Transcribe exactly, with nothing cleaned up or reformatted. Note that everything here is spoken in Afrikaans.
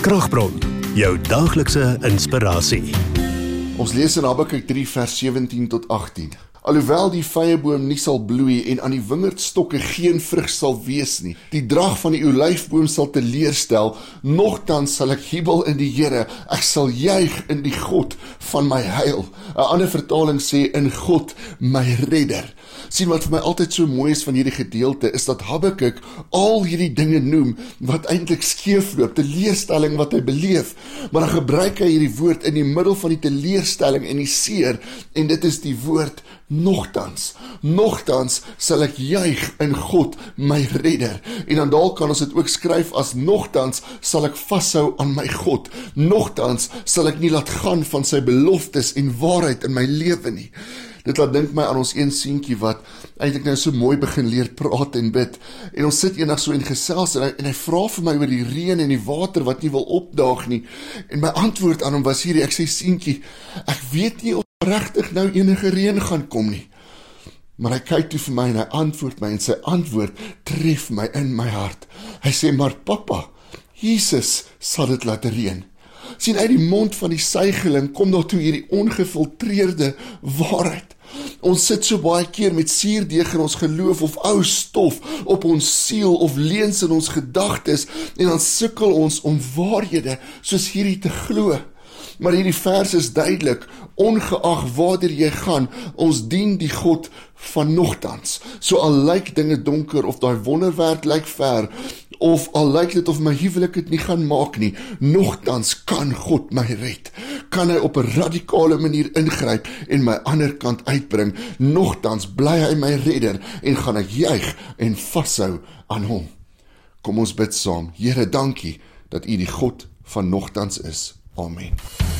Kragbron, jou daglikse inspirasie. Ons lees in Habakuk drie vers sewentien tot agttien. Alhoewel die vyeboom nie sal bloei en aan die wingerdstokke geen vrug sal wees nie, die drag van die olyfboom sal teleurstel, nogtans sal ek jubel in die Here, ek sal juig in die God van my heil. 'n Ander vertaling sê, in God my redder. Sien, wat vir my altyd so mooi is van hierdie gedeelte, is dat Habakuk al hierdie dinge noem, wat eintlik skeefloop, teleurstelling wat hy beleef, maar dan gebruik hy hierdie woord in die middel van die teleurstelling en die seer, en dit is die woord nogtans. Nogtans sal ek juig in God my redder. En dan dalk kan ons dit ook skryf as nogtans sal ek vashou aan my God. Nogtans sal ek nie laat gaan van sy beloftes en waarheid in my lewe nie. Dit laat dink my aan ons een seentjie wat eintlik nou so mooi begin leer praat en bid. En ons sit eendag so en gesels en hy, en hy vra vir my oor die reën en die water wat nie wil opdaag nie. En my antwoord aan hom was hierdie, ek sê, seentjie, ek weet nie of regtig nou enige reën gaan kom nie. Maar hy kyk toe vir my en hy antwoord my en sy antwoord tref my in my hart. Hy sê, maar papa, Jesus sal dit laat reën. Sien, uit die mond van die suigeling kom daar toe hierdie ongefiltreerde waarheid. Ons sit so baie keer met suurdeeg in ons geloof of ou stof op ons siel of leuns in ons gedagtes en dan sukkel ons om waarhede soos hierdie te glo. Maar hierdie vers is duidelik, ongeag waartoe jy gaan, ons dien die God van nogtans. So al lyk dinge donker of daai wonderwerk lyk ver, of al lyk dit of my huwelik dit nie gaan maak nie, nogtans kan God my red. Kan hy op 'n radikale manier ingryp en my ander kant uitbring, nogtans bly hy my redder en gaan ek juig en vashou aan hom. Kom ons bid saam. Here, dankie dat U die God van nogtans is. Amen.